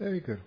Very good.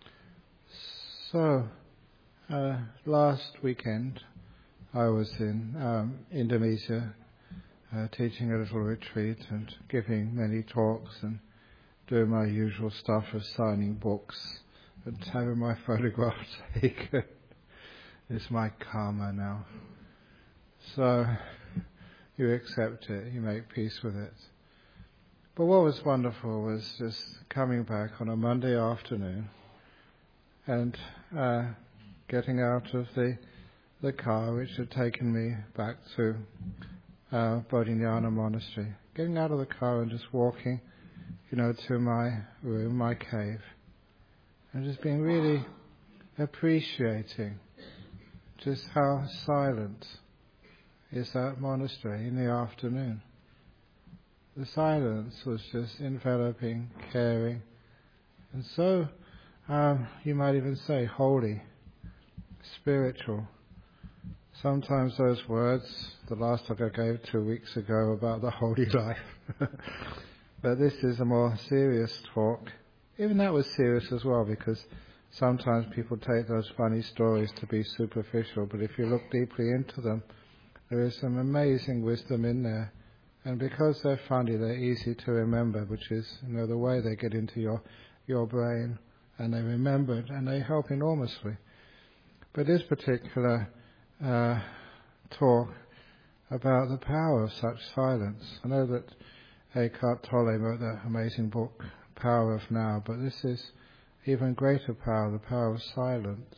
So, last weekend I was in Indonesia teaching a little retreat and giving many talks and doing my usual stuff of signing books and having my photograph taken. It's my karma now. So, you accept it, you make peace with it. But what was wonderful was just coming back on a Monday afternoon and getting out of the car which had taken me back to Bodhinyana Monastery. Getting out of the car and just walking, to my room, my cave, and just being really appreciating just how silent is that monastery in the afternoon. The silence was just enveloping, caring, and so, you might even say, holy, spiritual. Sometimes those words, the last talk I gave 2 weeks ago about the holy life, but this is a more serious talk. Even that was serious as well, because sometimes people take those funny stories to be superficial, but if you look deeply into them, there is some amazing wisdom in there. And because they're funny, they're easy to remember, which is, the way they get into your brain, and they remember it, and they help enormously. But this particular talk about the power of such silence. I know that Eckhart Tolle wrote that amazing book, Power of Now, but this is even greater power, the power of silence.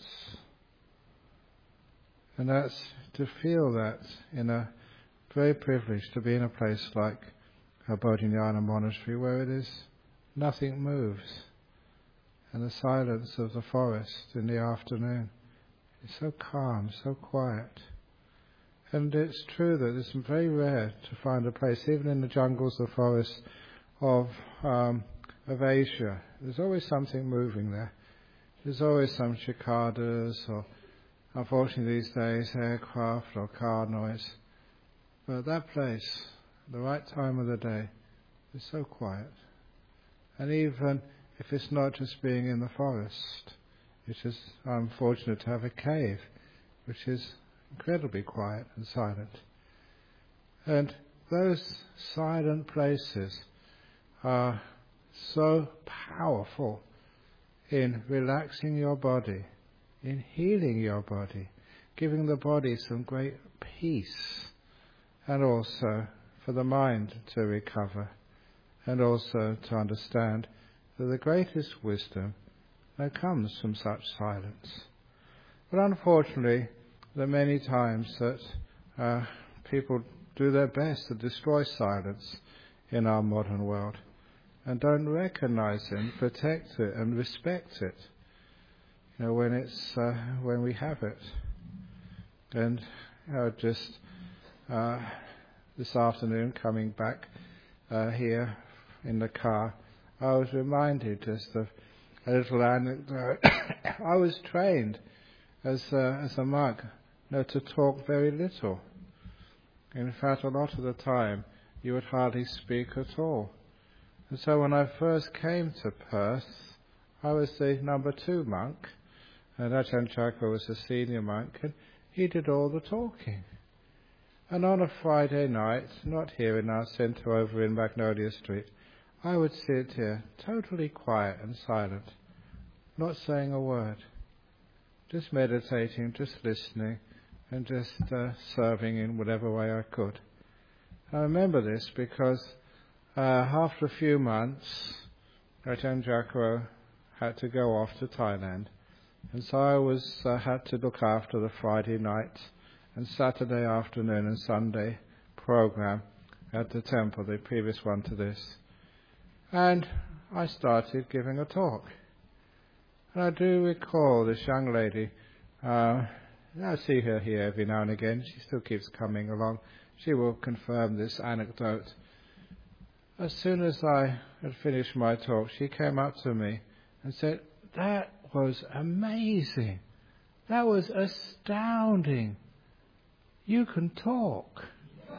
And that's to feel that very privileged to be in a place like a Bodhinyana Monastery where it is nothing moves, and the silence of the forest in the afternoon is so calm, so quiet. And it's true that it's very rare to find a place, even in the jungles, the forests of Asia. There's always something moving there. There's always some cicadas, or unfortunately these days aircraft or car noise. But that place, the right time of the day, is so quiet. And even if it's not just being in the forest, it's just, I'm fortunate to have a cave, which is incredibly quiet and silent. And those silent places are so powerful in relaxing your body, in healing your body, giving the body some great peace, and also for the mind to recover, and also to understand that the greatest wisdom comes from such silence. But unfortunately, there are many times that people do their best to destroy silence in our modern world and don't recognize it, protect it and respect it, when we have it. And just this afternoon, coming back here in the car, I was reminded just of a little anecdote. I was trained as a monk to talk very little. In fact, a lot of the time you would hardly speak at all. And so when I first came to Perth, I was the number 2 monk, and Ajahn Chakra was the senior monk, and he did all the talking. And on a Friday night, not here in our centre over in Magnolia Street, I would sit here totally quiet and silent, not saying a word, just meditating, just listening, and just serving in whatever way I could. I remember this because after a few months, Ajahn Chakra had to go off to Thailand, and so I had to look after the Friday night and Saturday afternoon and Sunday program at the temple, the previous one to this. And I started giving a talk. And I do recall this young lady, I see her here every now and again, she still keeps coming along, she will confirm this anecdote. As soon as I had finished my talk, she came up to me and said, "That was amazing. That was astounding. You can talk."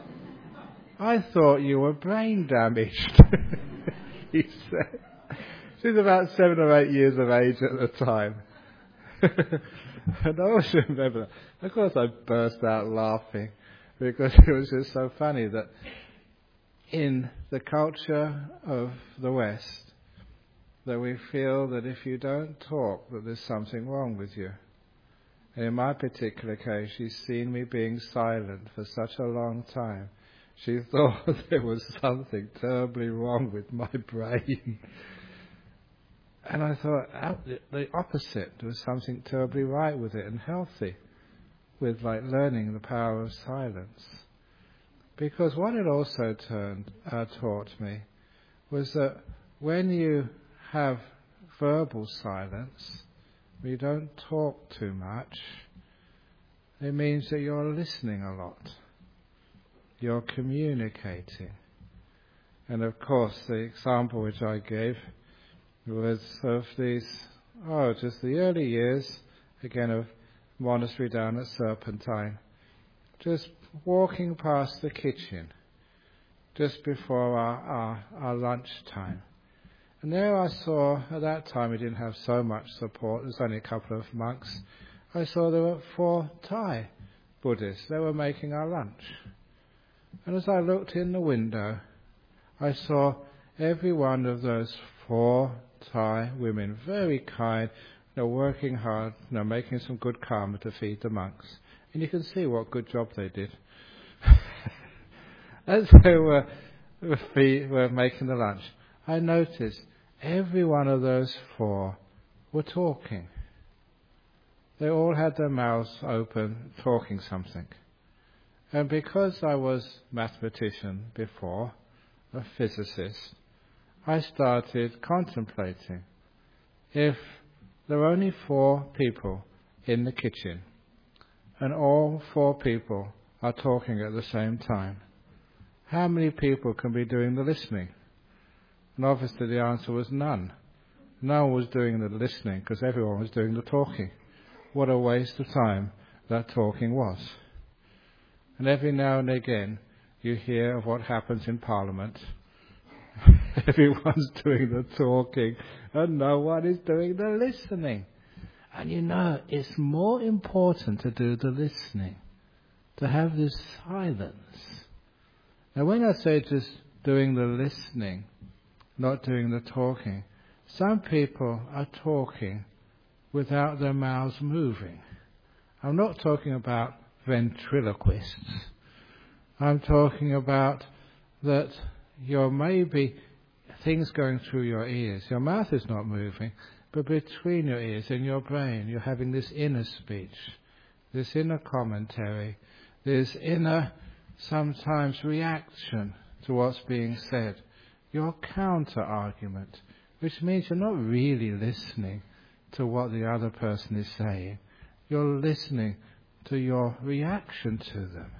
I thought you were brain damaged, he said. She's about 7 or 8 years of age at the time. And I always remember that. Of course I burst out laughing because it was just so funny that in the culture of the West, that we feel that if you don't talk, that there's something wrong with you. And in my particular case, she's seen me being silent for such a long time. She thought there was something terribly wrong with my brain. And I thought the opposite. There was something terribly right with it and healthy, with like learning the power of silence. Because what it also taught me was that when you have verbal silence, when you don't talk too much, it means that you're listening a lot. You're communicating. And of course, the example which I gave was of these, just the early years, again, of monastery down at Serpentine, just walking past the kitchen, just before our lunch time. And there I saw, at that time we didn't have so much support, there was only a couple of monks. I saw there were 4 Thai Buddhists. They were making our lunch. And as I looked in the window, I saw every one of those 4 Thai women, very kind, working hard, making some good karma to feed the monks. And you can see what good job they did. As they were making the lunch, I noticed every one of those 4 were talking. They all had their mouths open, talking something. And because I was a mathematician before, a physicist, I started contemplating. If there are only 4 people in the kitchen, and all 4 people are talking at the same time, how many people can be doing the listening? And obviously the answer was none. No one was doing the listening because everyone was doing the talking. What a waste of time that talking was. And every now and again you hear of what happens in Parliament. Everyone's doing the talking and no one is doing the listening. And it's more important to do the listening, to have this silence. Now when I say just doing the listening, not doing the talking, some people are talking without their mouths moving. I'm not talking about ventriloquists. I'm talking about that you're maybe things going through your ears. Your mouth is not moving, but between your ears and your brain, you're having this inner speech, this inner commentary, this inner, sometimes, reaction to what's being said. Your counter-argument, which means you're not really listening to what the other person is saying. You're listening to your reaction to them.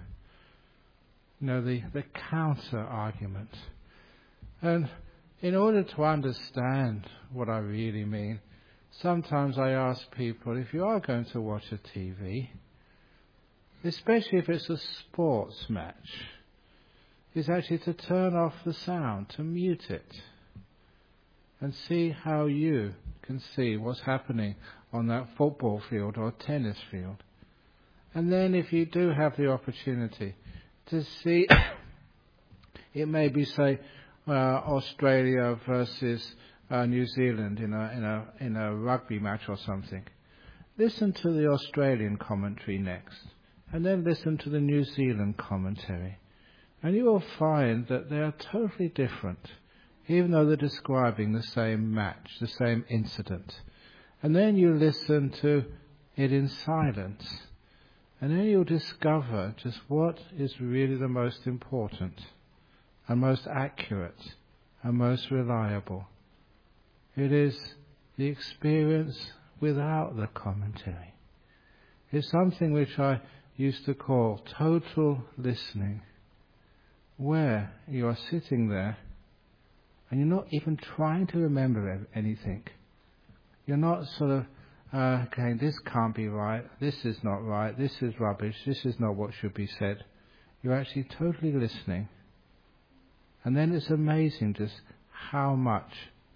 The counter-argument. And in order to understand what I really mean, sometimes I ask people, if you are going to watch a TV, especially if it's a sports match, is actually to turn off the sound, to mute it, and see how you can see what's happening on that football field or tennis field. And then if you do have the opportunity to see, it may be, say, Australia versus New Zealand in a rugby match or something. Listen to the Australian commentary next, and then listen to the New Zealand commentary. And you will find that they are totally different, even though they're describing the same match, the same incident. And then you listen to it in silence. And then you'll discover just what is really the most important and most accurate and most reliable. It is the experience without the commentary. It's something which I used to call total listening, where you are sitting there and you're not even trying to remember anything. You're not sort of going, this can't be right, this is not right, this is rubbish, this is not what should be said. You're actually totally listening. And then it's amazing just how much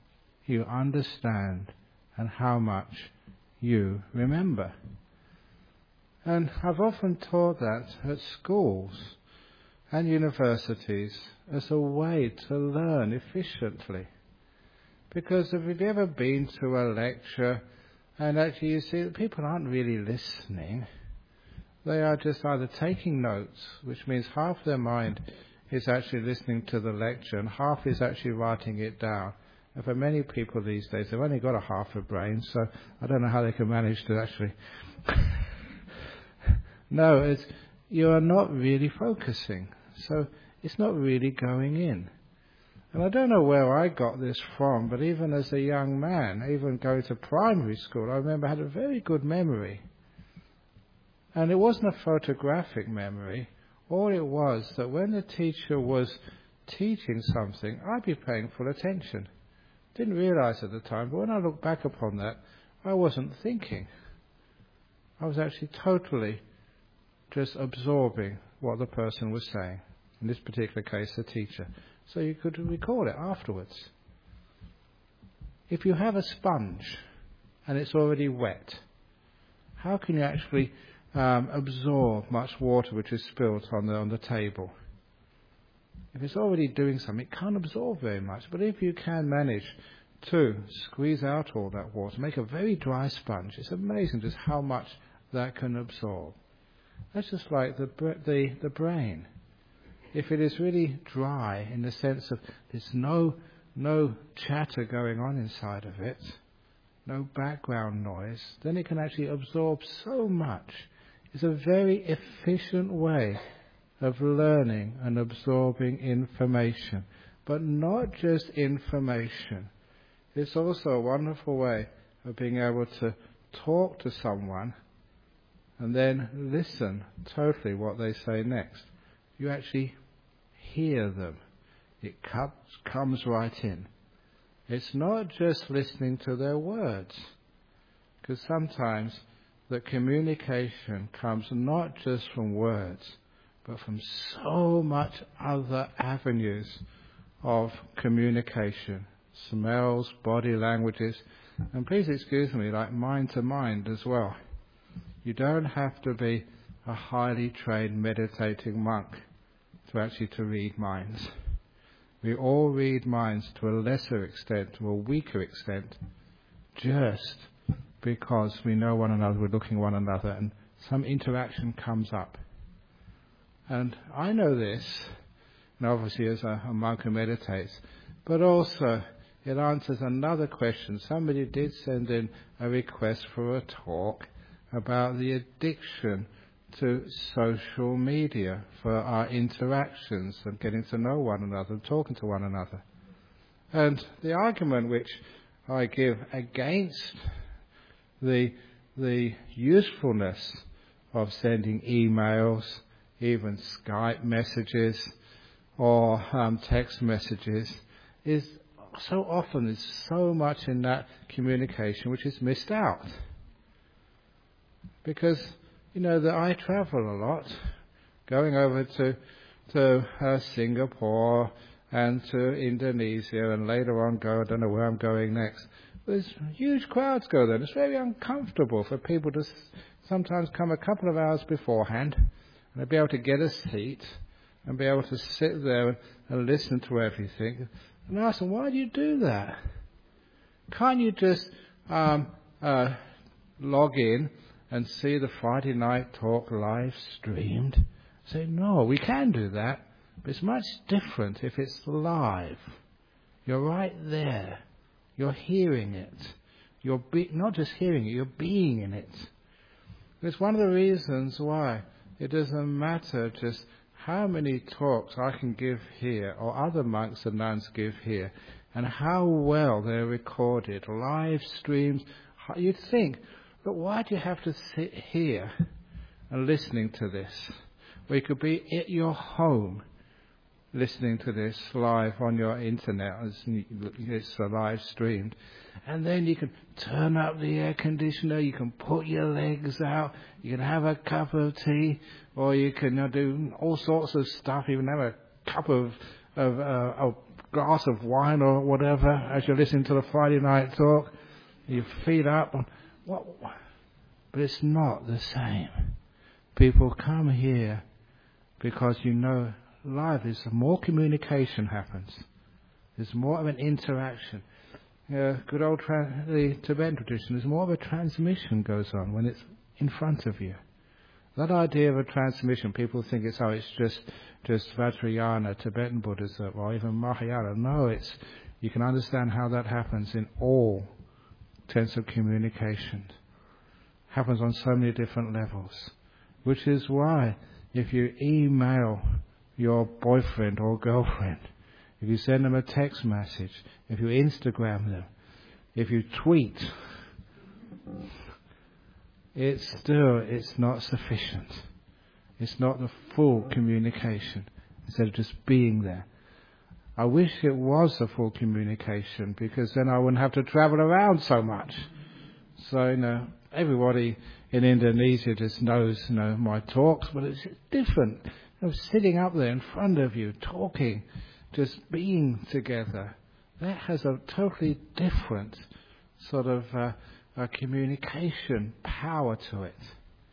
you understand and how much you remember. And I've often taught that at schools and universities as a way to learn efficiently. Because if you've ever been to a lecture and actually you see that people aren't really listening, they are just either taking notes, which means half their mind is actually listening to the lecture and half is actually writing it down. And for many people these days, they've only got a half a brain, so I don't know how they can manage to actually... No, you are not really focusing, so it's not really going in. And I don't know where I got this from, but even as a young man, even going to primary school, I remember I had a very good memory. And it wasn't a photographic memory. All it was that when the teacher was teaching something, I'd be paying full attention. Didn't realize at the time, but when I look back upon that, I wasn't thinking. I was actually totally just absorbing what the person was saying. In this particular case, the teacher. So you could recall it afterwards. If you have a sponge and it's already wet, how can you actually absorb much water which is spilt on the table? If it's already doing something, it can't absorb very much. But if you can manage to squeeze out all that water, make a very dry sponge, it's amazing just how much that can absorb. That's just like the brain. If it is really dry in the sense of there's no chatter going on inside of it, no background noise, then it can actually absorb so much. It's a very efficient way of learning and absorbing information. But not just information. It's also a wonderful way of being able to talk to someone and then listen totally what they say next. You actually hear them. It comes right in. It's not just listening to their words, because sometimes the communication comes not just from words, but from so much other avenues of communication, smells, body languages, and please excuse me, like mind to mind as well. You don't have to be a highly trained meditating monk to read minds. We all read minds to a lesser extent, to a weaker extent, just because we know one another, we're looking at one another, and some interaction comes up. And I know this, and obviously as a monk who meditates, but also it answers another question. Somebody did send in a request for a talk about the addiction to social media for our interactions and getting to know one another and talking to one another. And the argument which I give against the usefulness of sending emails, even Skype messages or text messages, is so often there's so much in that communication which is missed out. Because that I travel a lot, going over to Singapore and to Indonesia, and later on I don't know where I'm going next. There's huge crowds go there. It's very uncomfortable for people to sometimes come a couple of hours beforehand and they'll be able to get a seat and be able to sit there and listen to everything. And I ask them, why do you do that? Can't you just log in and see the Friday night talk live streamed? Say, no, we can do that, but it's much different if it's live. You're right there. You're hearing it. You're not just hearing it, you're being in it. It's one of the reasons why it doesn't matter just how many talks I can give here or other monks and nuns give here and how well they're recorded, live streams. You'd think, but why do you have to sit here and listening to this? Well, you could be at your home listening to this live on your internet. It's live streamed. And then you can turn up the air conditioner, you can put your legs out, you can have a cup of tea, or you can do all sorts of stuff, even have a cup of glass of wine or whatever as you're listening to the Friday night talk. Your feet up. What? But it's not the same. People come here because life is more communication happens. There's more of an interaction. Good old the Tibetan tradition, there's more of a transmission goes on when it's in front of you. That idea of a transmission, people think it's just Vajrayana, Tibetan Buddhism, or even Mahayana. No, you can understand how that happens in all sense of communication. Happens on so many different levels. Which is why if you email your boyfriend or girlfriend, if you send them a text message, if you Instagram them, if you tweet, it's not sufficient. It's not the full communication instead of just being there. I wish it was a full communication because then I wouldn't have to travel around so much. So, everybody in Indonesia just knows, my talks, but it's different. Sitting up there in front of you, talking, just being together, that has a totally different sort of a communication power to it.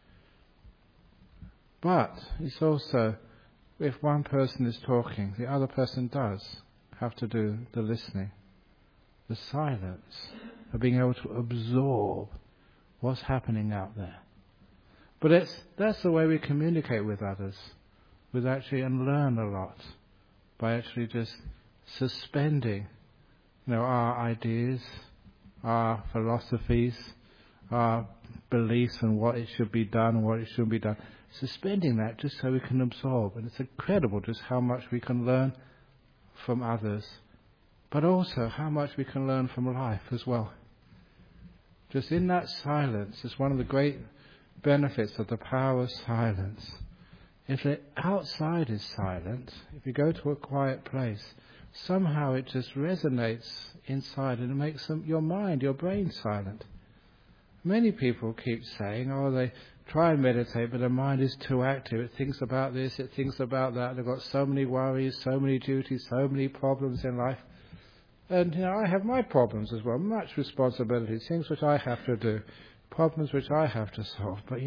But it's also, if one person is talking, the other person does have to do the listening, the silence, of being able to absorb what's happening out there. But that's the way we communicate with others, and learn a lot, by actually just suspending, our ideas, our philosophies, our beliefs on what it should be done and what it shouldn't be done. Suspending that just so we can absorb. And it's incredible just how much we can learn from others, but also how much we can learn from life as well. Just in that silence is one of the great benefits of the power of silence. If the outside is silent, if you go to a quiet place, somehow it just resonates inside and it makes your mind, your brain silent. Many people keep saying, they try and meditate, but their mind is too active. It thinks about this, it thinks about that. They've got so many worries, so many duties, so many problems in life. And, I have my problems as well, much responsibility, things which I have to do, problems which I have to solve. But,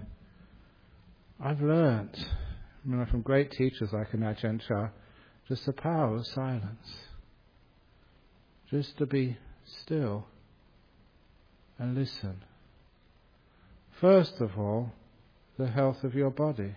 I've learnt, from great teachers like Ajahn Chah, just the power of silence. Just to be still and listen. First of all, the health of your body.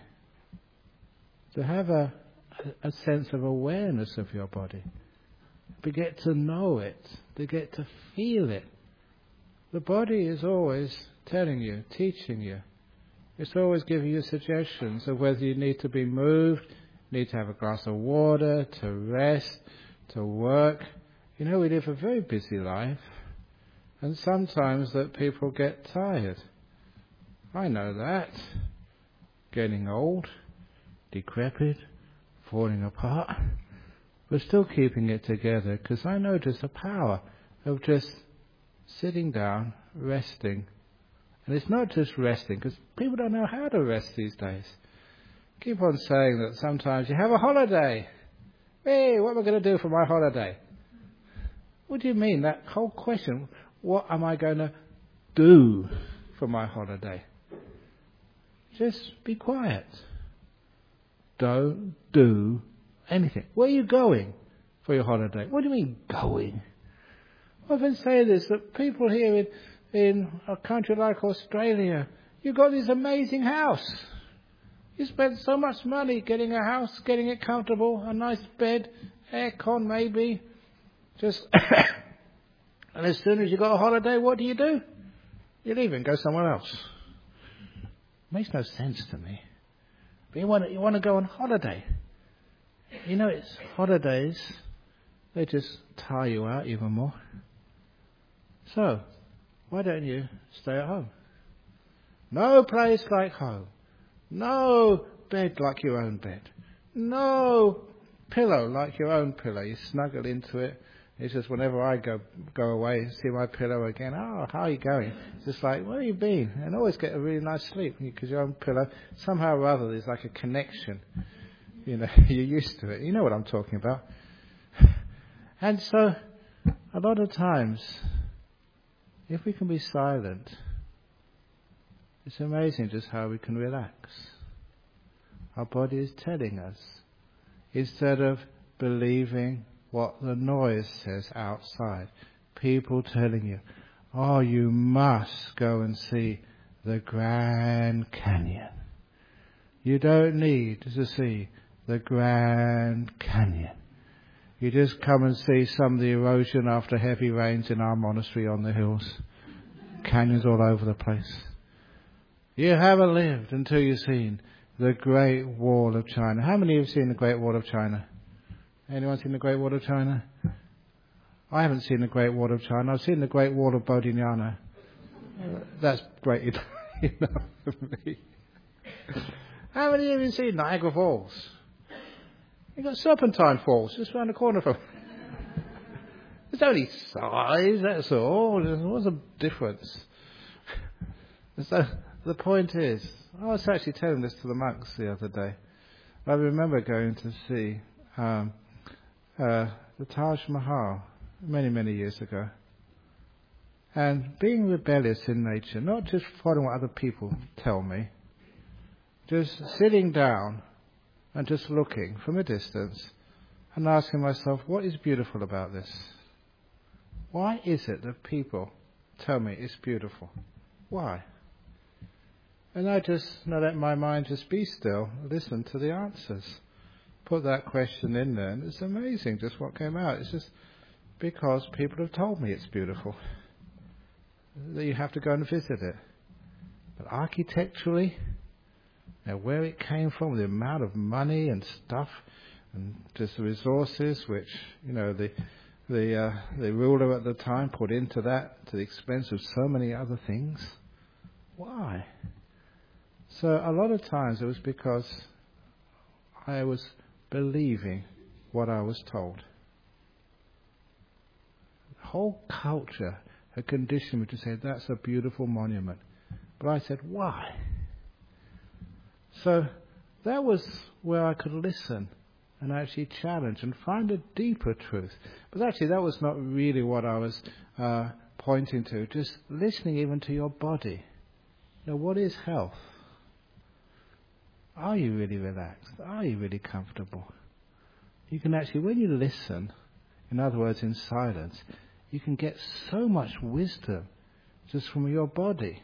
To have a sense of awareness of your body. To get to know it. To get to feel it. The body is always telling you, teaching you. It's always giving you suggestions of whether you need to be moved, need to have a glass of water, to rest, to work. We live a very busy life. And sometimes that people get tired. I know that. Getting old, decrepit, falling apart. But still keeping it together, because I know just the power of just sitting down, resting. And it's not just resting, because people don't know how to rest these days. Keep on saying that sometimes you have a holiday. Hey, what am I going to do for my holiday? What do you mean? That whole question, what am I going to do for my holiday? Just be quiet. Don't do anything. Where are you going for your holiday? What do you mean going? I often say this, that people here in a country like Australia, you've got this amazing house. You spend so much money getting a house, getting it comfortable, a nice bed, aircon maybe. And as soon as you got a holiday, what do? You leave and go somewhere else. Makes no sense to me. But you want to go on holiday. It's holidays. They just tire you out even more. So, why don't you stay at home? No place like home. No bed like your own bed. No pillow like your own pillow. You snuggle into it. It's just whenever I go away, see my pillow again. Oh, how are you going? It's just like, where have you been? And always get a really nice sleep because your own pillow. Somehow or other, there's like a connection. You're used to it. You know what I'm talking about. And so, a lot of times, if we can be silent, it's amazing just how we can relax. Our body is telling us, instead of believing what the noise says outside, people telling you, oh, you must go and see the Grand Canyon. You don't need to see the Grand Canyon. You just come and see some of the erosion after heavy rains in our monastery on the hills. Canyons all over the place. You haven't lived until you've seen the Great Wall of China. How many have seen the Great Wall of China? Anyone seen the Great Wall of China? I haven't seen the Great Wall of China. I've seen the Great Wall of Bodhinyana. That's great enough for me. How many of you have seen Niagara Falls? You've got Serpentine Falls just around the corner from. It's only size, that's all. What's the difference? So the point is, I was actually telling this to the monks the other day. I remember going to see the Taj Mahal many, many years ago. And being rebellious in nature, not just following what other people tell me, just sitting down and just looking from a distance and asking myself, what is beautiful about this? Why is it that people tell me it's beautiful? Why? And I just let my mind just be still, listen to the answers. Put that question in there, and it's amazing just what came out. It's just because people have told me it's beautiful, that you have to go and visit it. But architecturally, where it came from, the amount of money and stuff, and just the resources which, the ruler at the time put into that to the expense of so many other things. Why? So a lot of times it was because I was believing what I was told. The whole culture had conditioned me to say, that's a beautiful monument. But I said, why? So that was where I could listen and actually challenge and find a deeper truth. But actually that was not really what I was pointing to, just listening even to your body. What is health? Are you really relaxed? Are you really comfortable? You can actually, when you listen, in other words, in silence, you can get so much wisdom just from your body.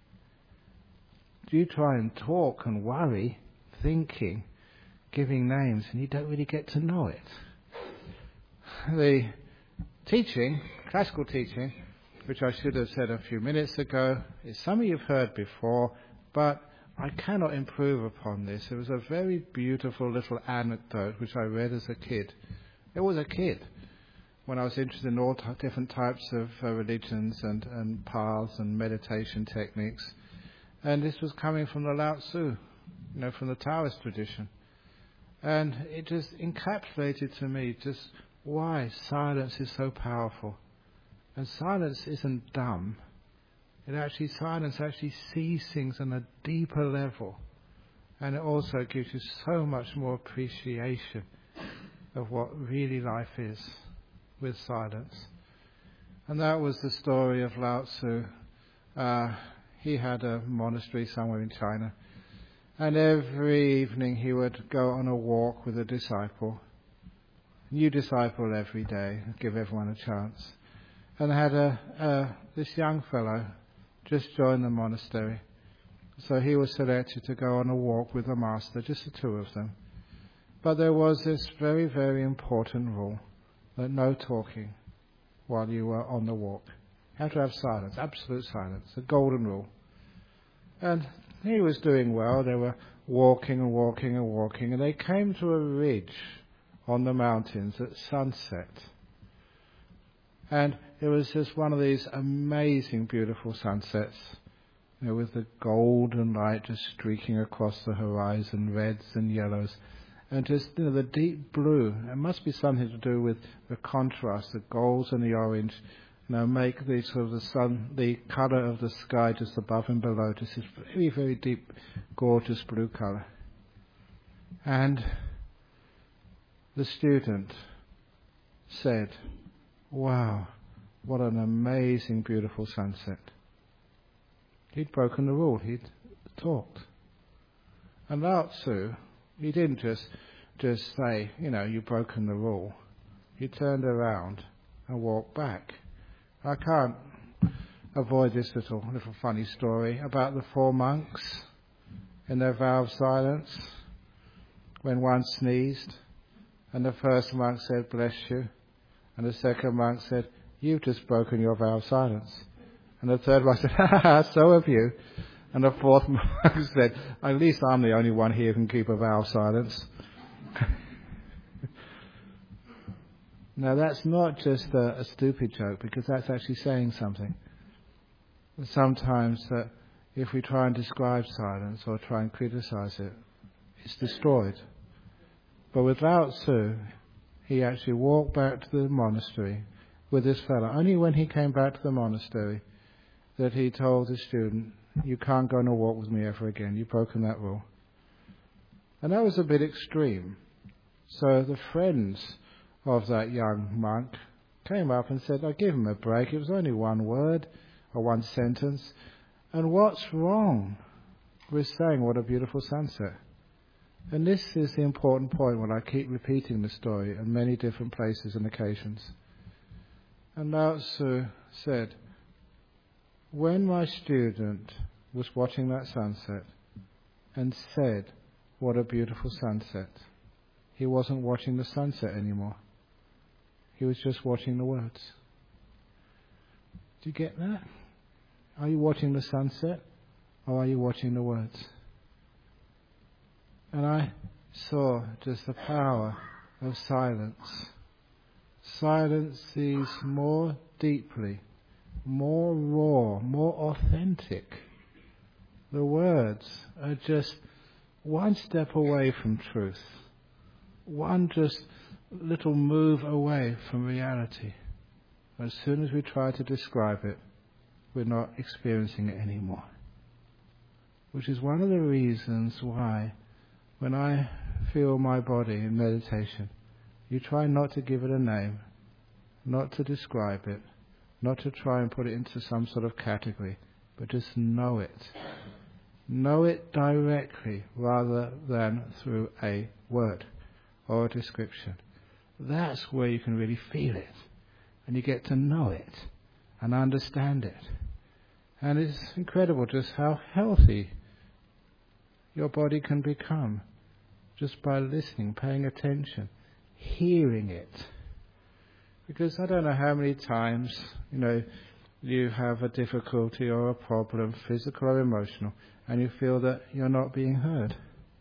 You try and talk and worry, thinking, giving names, and you don't really get to know it. The teaching, classical teaching, which I should have said a few minutes ago, is something you've heard before, but I cannot improve upon this. It was a very beautiful little anecdote which I read as a kid. It was a kid when I was interested in all different types of religions and paths and meditation techniques. And this was coming from the Lao Tzu, from the Taoist tradition. And it just encapsulated to me just why silence is so powerful. And silence isn't dumb. Silence actually sees things on a deeper level. And it also gives you so much more appreciation of what really life is with silence. And that was the story of Lao Tzu. He had a monastery somewhere in China. And every evening he would go on a walk with a disciple. New disciple every day, give everyone a chance. And had this young fellow just joined the monastery. So he was selected to go on a walk with the master, just the two of them. But there was this very, very important rule, that no talking while you were on the walk. You have to have silence, absolute silence, a golden rule. And he was doing well. They were walking and walking and walking, and they came to a ridge on the mountains at sunset. And it was just one of these amazing, beautiful sunsets, with the golden light just streaking across the horizon, reds and yellows, and just the deep blue. It must be something to do with the contrast, the golds and the orange, make the sort of the sun, the colour of the sky just above and below, just this very, very deep, gorgeous blue colour. And the student said, "Wow, what an amazing, beautiful sunset." He'd broken the rule. He'd talked. And Lao Tzu, he didn't just say, you've broken the rule. He turned around and walked back. I can't avoid this little funny story about the 4 monks in their vow of silence when one sneezed and the first monk said, "Bless you," and the second monk said, "You've just broken your vow of silence," and the third monk said, "Ha ha, so have you," and the fourth monk said, "At least I'm the only one here who can keep a vow of silence." Now that's not just a stupid joke, because that's actually saying something. Sometimes that if we try and describe silence or try and criticize it, it's destroyed. But with Lao Tzu, he actually walked back to the monastery with this fellow. Only when he came back to the monastery that he told the student, "You can't go on a walk with me ever again. You've broken that rule." And that was a bit extreme. So the friends of that young monk came up and said, "I'll give him a break. It was only one word or one sentence. And what's wrong with saying what a beautiful sunset?" And this is the important point when I keep repeating the story in many different places and occasions. And Lao Tzu said, when my student was watching that sunset and said, "What a beautiful sunset," he wasn't watching the sunset anymore. He was just watching the words. Do you get that? Are you watching the sunset, or are you watching the words? And I saw just the power of silence. Silence sees more deeply, more raw, more authentic. The words are just one step away from truth. One just little move away from reality. As soon as we try to describe it, we're not experiencing it anymore. Which is one of the reasons why when I feel my body in meditation, you try not to give it a name, not to describe it, not to try and put it into some sort of category, but just know it. Know it directly rather than through a word or a description. That's where you can really feel it, and you get to know it and understand it. And it's incredible just how healthy your body can become just by listening, paying attention, hearing it. Because I don't know how many times, you have a difficulty or a problem, physical or emotional, and you feel that you're not being heard.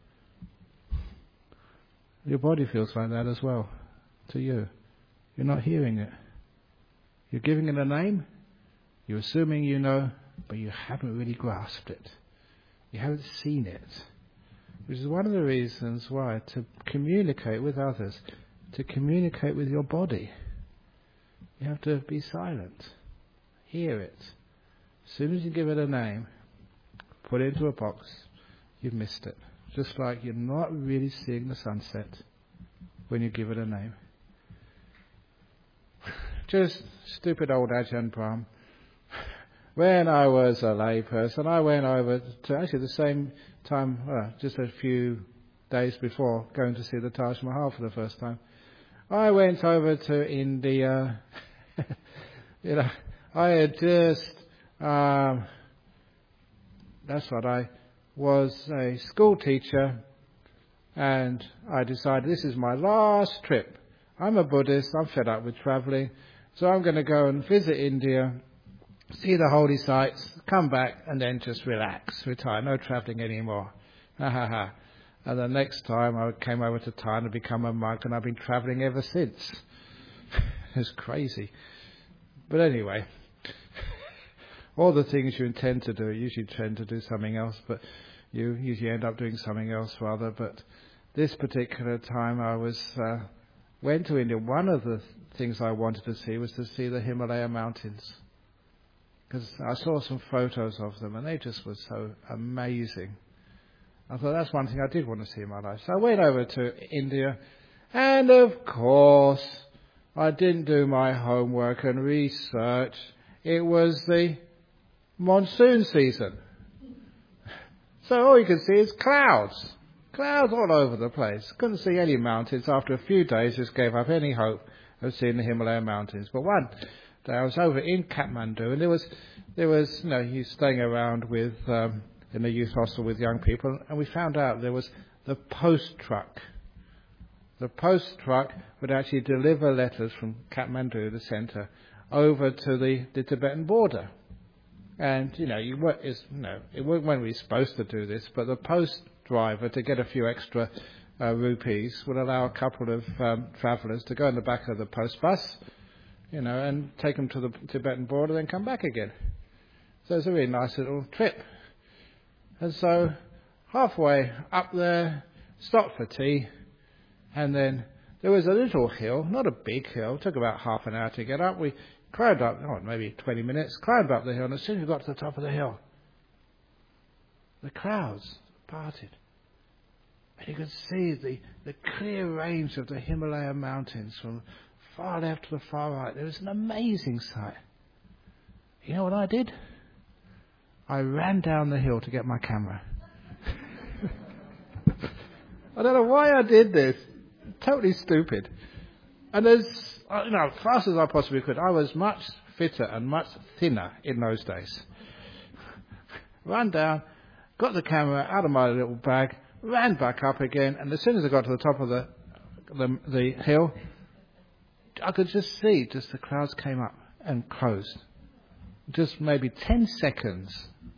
Your body feels like that as well to you. You're not hearing it. You're giving it a name, you're assuming you know, but you haven't really grasped it. You haven't seen it. Which is one of the reasons why to communicate with others, to communicate with your body, you have to be silent. Hear it. As soon as you give it a name, put it into a box, you've missed it. Just like you're not really seeing the sunset when you give it a name. Just stupid old Ajahn Brahm. When I was a layperson, I went over to actually the same time, just a few days before, going to see the Taj Mahal for the first time. I went over to India. I had just, I was a school teacher, and I decided this is my last trip. I'm a Buddhist, I'm fed up with travelling, so I'm going to go and visit India, see the holy sites, come back, and then just relax, retire, no travelling anymore. And the next time I came over to Thailand to become a monk, and I've been travelling ever since. It's crazy. But anyway, all the things you intend to do, you usually tend to do something else, but you usually end up doing something else rather. But this particular time I went to India. One of the things I wanted to see was to see the Himalaya mountains. Because I saw some photos of them and they just were so amazing. I thought that's one thing I did want to see in my life. So I went over to India, and of course I didn't do my homework and research. It was the monsoon season. So all you can see is clouds. Clouds all over the place. Couldn't see any mountains. After a few days, just gave up any hope of seeing the Himalayan mountains. But one day I was over in Kathmandu, and there was, you staying around with, in a youth hostel with young people, and we found out there was the post truck. The post truck would actually deliver letters from Kathmandu, the centre, over to the Tibetan border. And, it wasn't really supposed to do this, but the post driver, to get a few extra rupees, would allow a couple of travellers to go in the back of the post bus, and take them to the Tibetan border, then come back again. So it's a really nice little trip. And so, halfway up there, stopped for tea, and then there was a little hill, not a big hill, it took about half an hour to get up. We climbed up, maybe 20 minutes, climbed up the hill, and as soon as we got to the top of the hill, the clouds parted. And you could see the clear range of the Himalayan mountains from far left to the far right. It was an amazing sight. You know what I did? I ran down the hill to get my camera. I don't know why I did this. Totally stupid. And as fast as I possibly could, I was much fitter and much thinner in those days. Ran down, got the camera out of my little bag, ran back up again, and as soon as I got to the top of the hill, I could just see the clouds came up and closed. Just maybe 10 seconds.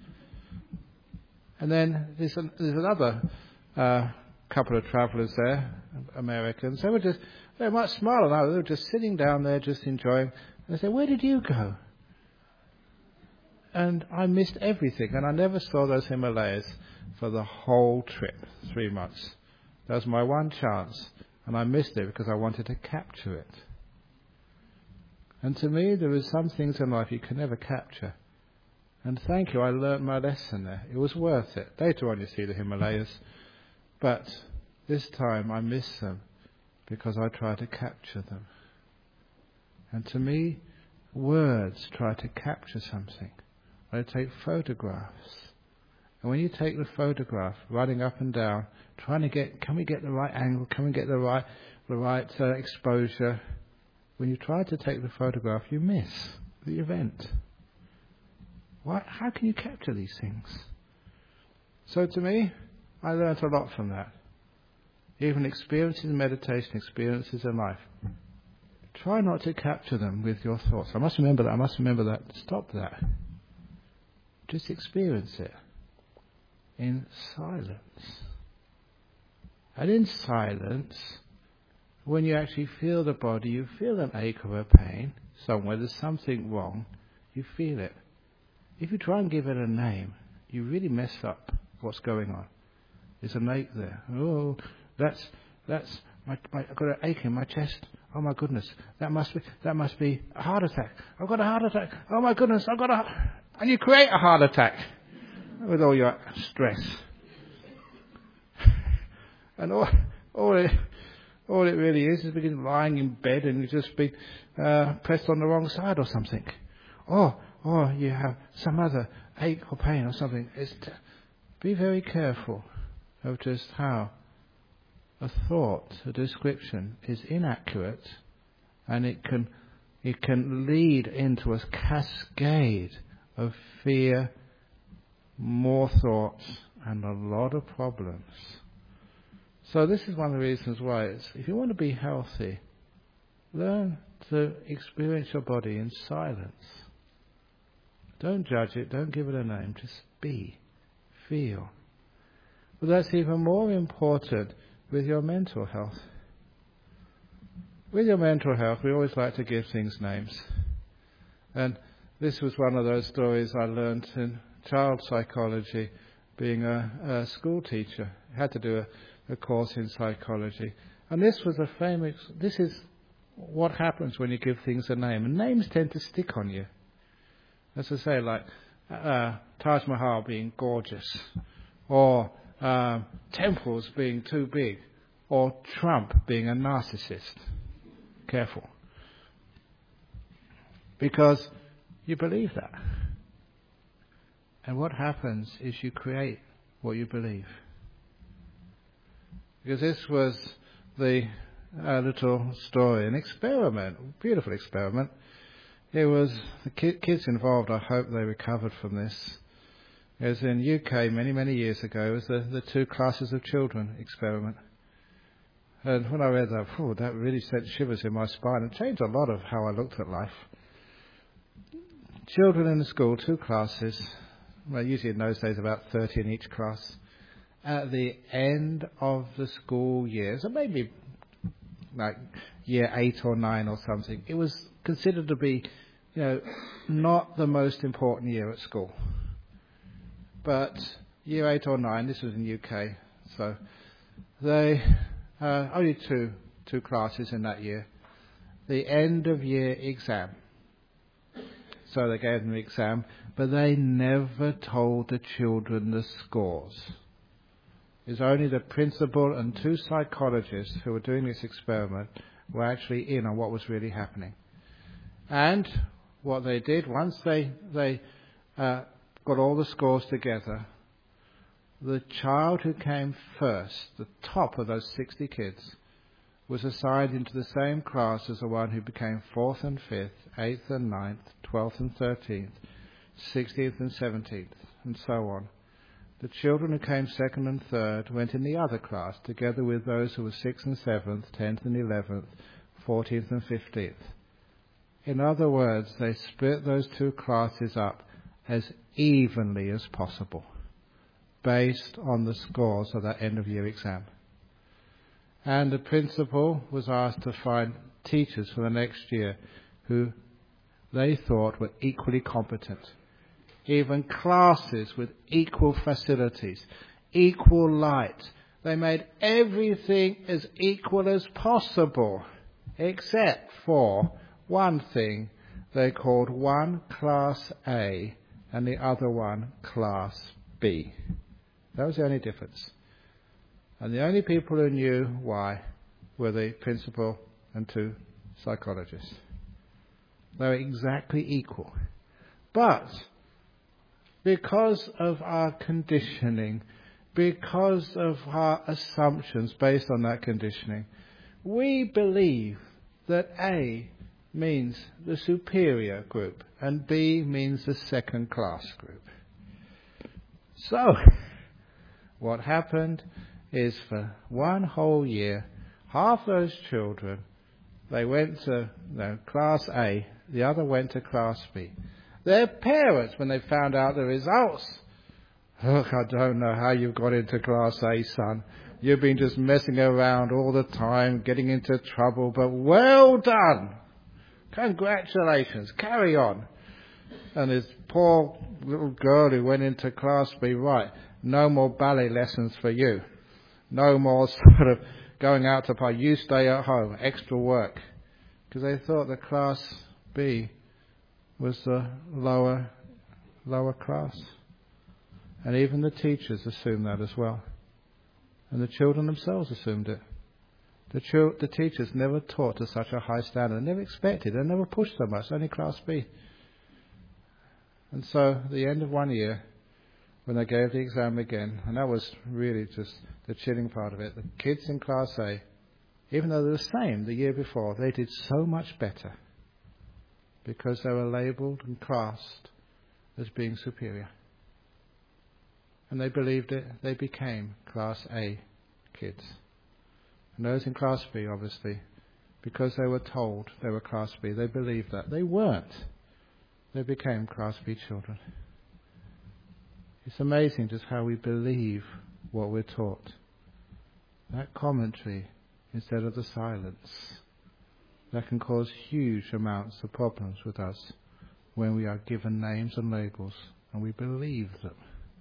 And then there's another couple of travellers there, Americans. They were much smaller now. They were just sitting down there, just enjoying. And they said, "Where did you go?" And I missed everything. And I never saw those Himalayas for the whole trip, 3 months. That was my one chance. And I missed it because I wanted to capture it. And to me, there are some things in life you can never capture. And thank you, I learnt my lesson there. It was worth it. Later on you see the Himalayas. But this time I missed them because I tried to capture them. And to me, words try to capture something. I take photographs. And when you take the photograph, running up and down, can we get the right angle? Can we get the right exposure? When you try to take the photograph, you miss the event. How can you capture these things? So to me, I learnt a lot from that. Even experiences in meditation, experiences in life. Try not to capture them with your thoughts. I must remember that. Stop that. Just experience it in silence. And in silence, when you actually feel the body, you feel an ache or a pain somewhere, there's something wrong, you feel it. If you try and give it a name, you really mess up what's going on. There's an ache there. Oh, that's I've got an ache in my chest. Oh my goodness, that must be a heart attack. I've got a heart attack. Oh my goodness, and you create a heart attack with all your stress. And all it really is because lying in bed and you just be pressed on the wrong side or something. Or you have some other ache or pain or something. Be very careful of just how a thought, a description is inaccurate, and it can lead into a cascade of fear, more thoughts, and a lot of problems. So this is one of the reasons why if you want to be healthy, learn to experience your body in silence. Don't judge it, don't give it a name, just be, feel. But that's even more important with your mental health. With your mental health, we always like to give things names. And this was one of those stories I learned in child psychology, being a school teacher. I had to do a course in psychology. And this is what happens when you give things a name. And names tend to stick on you. As I say, like Taj Mahal being gorgeous, or temples being too big, or Trump being a narcissist. Careful. because you believe that. And what happens is you create what you believe. Because this was the little story, an experiment, a beautiful experiment. It was the kids involved, I hope they recovered from this. It was in UK many, many years ago. It was the two classes of children experiment. And when I read that, that really sent shivers in my spine. It changed a lot of how I looked at life. Children in the school, two classes, well, usually in those days about 30 in each class. At the end of the school year, so maybe like year 8 or 9 or something, it was considered to be, not the most important year at school. But year 8 or 9, this was in UK, so they only two classes in that year. The end of year exam. So they gave them the exam, but they never told the children the scores. It was only the principal and 2 psychologists who were doing this experiment were actually in on what was really happening. And what they did, once they got all the scores together, the child who came first, the top of those 60 kids, was assigned into the same class as the one who became 4th and 5th, 8th and 9th, 12th and 13th, 16th and 17th, and so on. The children who came 2nd and 3rd went in the other class, together with those who were 6th and 7th, 10th and 11th, 14th and 15th. In other words, they split those 2 classes up as evenly as possible, based on the scores of that end-of-year exam. And the principal was asked to find teachers for the next year who they thought were equally competent. Even classes with equal facilities, equal light. They made everything as equal as possible, except for one thing. They called one Class A and the other one Class B. That was the only difference. And the only people who knew why were the principal and 2 psychologists. They were exactly equal. But because of our conditioning, because of our assumptions based on that conditioning, we believe that A means the superior group and B means the second class group. So, what happened is for one whole year, half those children, they went to Class A, the other went to Class B. Their parents, when they found out the results, look, I don't know how you've got into Class A, son. You've been just messing around all the time, getting into trouble, but well done. Congratulations, carry on. And this poor little girl who went into Class B, right, no more ballet lessons for you. No more sort of going out to party. You stay at home, extra work. Because they thought the Class B was the lower class. And even the teachers assumed that as well. And the children themselves assumed it. The teachers never taught to such a high standard. They never expected. They never pushed so much. Only Class B. And so, at the end of one year, when they gave the exam again, and that was really just the chilling part of it, the kids in Class A, even though they were the same the year before, they did so much better because they were labelled and classed as being superior. And they believed it. They became Class A kids. And those in Class B, obviously, because they were told they were Class B, they believed that. They weren't. They became Class B children. It's amazing just how we believe what we're taught. That commentary, instead of the silence, that can cause huge amounts of problems with us when we are given names and labels and we believe them.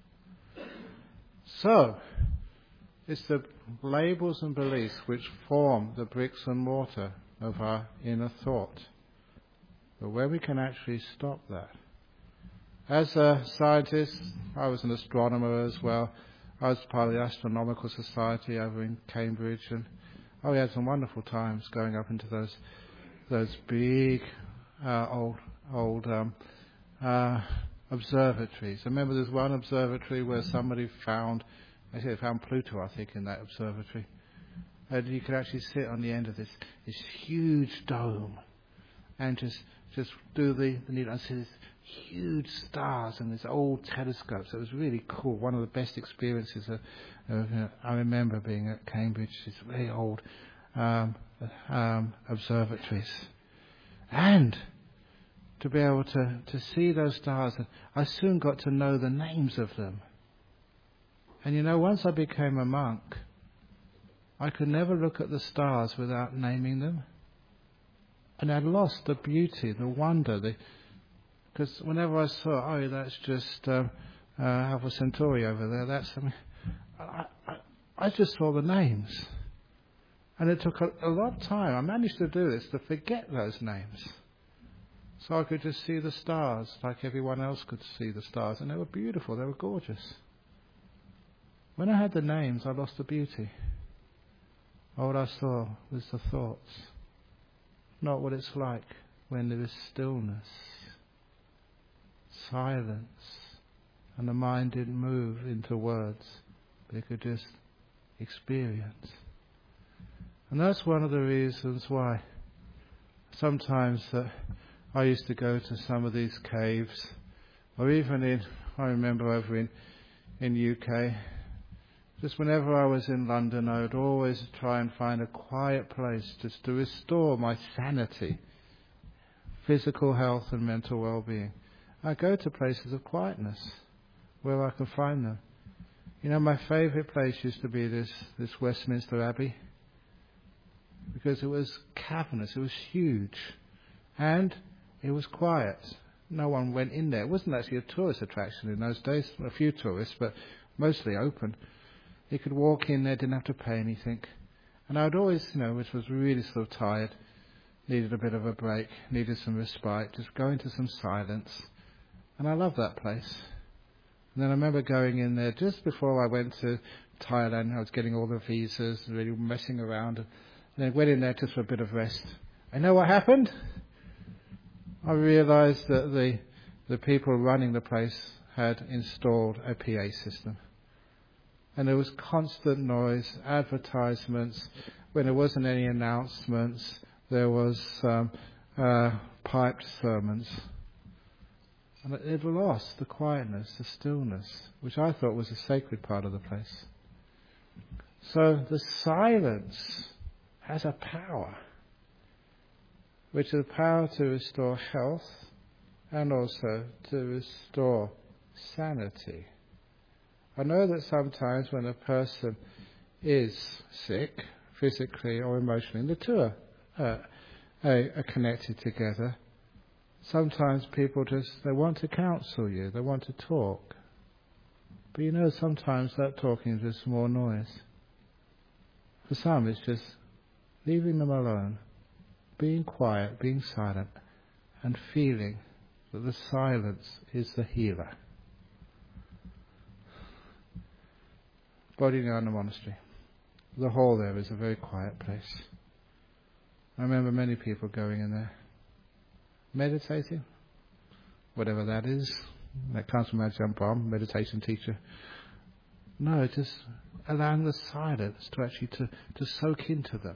So, it's the labels and beliefs which form the bricks and mortar of our inner thought. But where we can actually stop that. As a scientist, I was an astronomer as well. I was part of the Astronomical Society over in Cambridge, and we had some wonderful times going up into those big old old observatories. I remember there's one observatory where somebody found Pluto, I think, in that observatory. And you could actually sit on the end of this huge dome and just do the needle and see these huge stars and this old telescope. So it was really cool. One of the best experiences I remember being at Cambridge. These very old observatories. And to be able to see those stars, I soon got to know the names of them. And once I became a monk, I could never look at the stars without naming them. And I lost the beauty, the wonder, because whenever I saw, that's just Alpha Centauri over there, that's something, I just saw the names. And it took a lot of time, I managed to do this, to forget those names. So I could just see the stars like everyone else could see the stars. And they were beautiful, they were gorgeous. When I had the names, I lost the beauty. All I saw was the thoughts, not what it's like when there is stillness, silence, and the mind didn't move into words, but it could just experience. And that's one of the reasons why sometimes I used to go to some of these caves, or even I remember over in UK, just whenever I was in London, I would always try and find a quiet place just to restore my sanity, physical health and mental well-being. I go to places of quietness where I can find them. My favourite place used to be this Westminster Abbey, because it was cavernous, it was huge, and it was quiet. No one went in there. It wasn't actually a tourist attraction in those days, a few tourists, but mostly open. You could walk in there, didn't have to pay anything. And I would always, which was really sort of tired, needed a bit of a break, needed some respite, just go into some silence. And I loved that place. And then I remember going in there just before I went to Thailand. I was getting all the visas, really messing around. And then I went in there just for a bit of rest. And you know what happened? I realised that the people running the place had installed a PA system. And there was constant noise, advertisements. When there wasn't any announcements, there was piped sermons. And it lost the quietness, the stillness, which I thought was a sacred part of the place. So the silence has a power, which is a power to restore health and also to restore sanity. I know that sometimes when a person is sick, physically or emotionally, and the two are connected together, sometimes people they want to counsel you, they want to talk. But sometimes that talking is just more noise. For some, it's just leaving them alone, being quiet, being silent, and feeling that the silence is the healer. Bodhidharma Monastery. The hall there is a very quiet place. I remember many people going in there, meditating, whatever that is. That comes from Ajahn Brahm, meditation teacher. No, just allowing the silence to actually to soak into them.